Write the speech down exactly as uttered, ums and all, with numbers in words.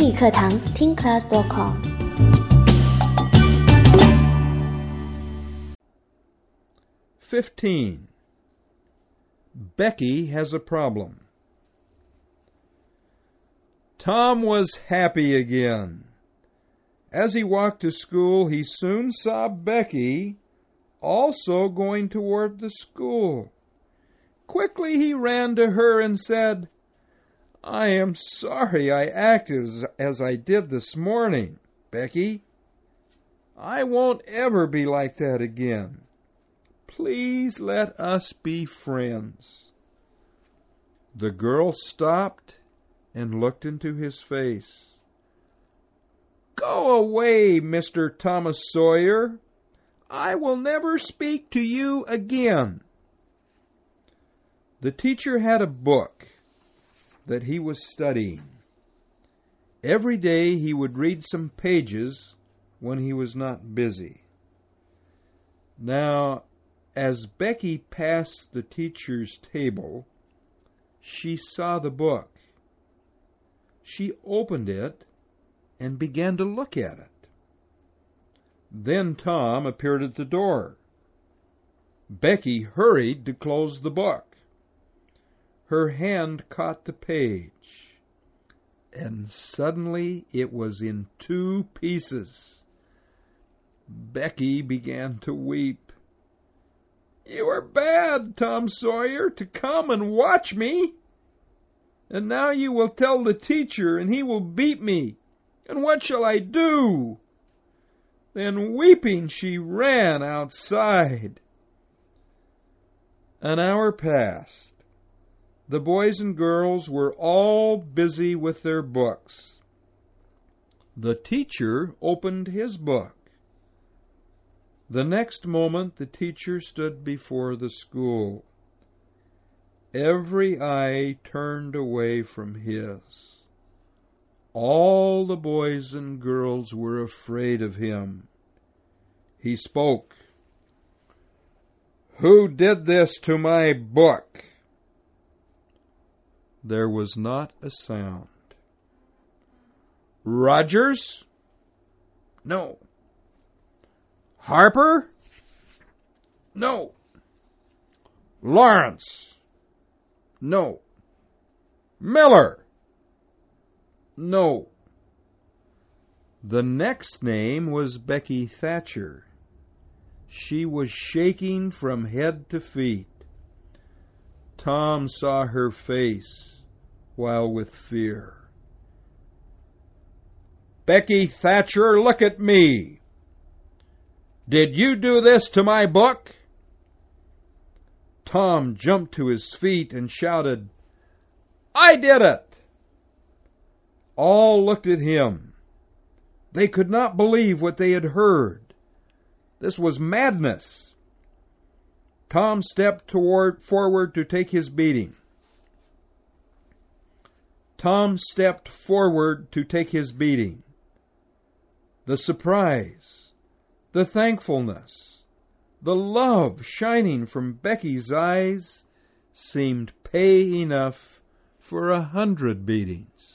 英语课堂听 class dot com。 Fifteen. Becky has a problem. Tom was happy again. As he walked to school, he soon saw Becky also going toward the school. Quickly he ran to her and said, "I am sorry I acted as, as I did this morning, Becky. I won't ever be like that again. Please let us be friends." The girl stopped and looked into his face. "Go away, Mister Thomas Sawyer. I will never speak to you again." The teacher had a book that he was studying. Every day he would read some pages when he was not busy. Now, as Becky passed the teacher's table, she saw the book. She opened it and began to look at it. Then Tom appeared at the door. Becky hurried to close the book. Her hand caught the page, and suddenly it was in two pieces. Becky began to weep. "You are bad, Tom Sawyer, to come and watch me. And now you will tell the teacher, and he will beat me. And what shall I do?" Then, weeping, she ran outside. An hour passed. The boys and girls were all busy with their books. The teacher opened his book. The next moment the teacher stood before the school. Every eye turned away from his. All the boys and girls were afraid of him. He spoke. "Who did this to my book?" There was not a sound. "Rogers?" "No." "Harper?" "No." "Lawrence?" "No." "Miller?" "No." The next name was Becky Thatcher. She was shaking from head to feet. Tom saw her face while with fear. "Becky Thatcher, look at me. Did you do this to my book?" Tom jumped to his feet and shouted, "I did it!" All looked at him. They could not believe what they had heard. This was madness. Tom stepped toward, forward to take his beating. Tom stepped forward to take his beating. The surprise, the thankfulness, the love shining from Becky's eyes seemed pay enough for a hundred beatings.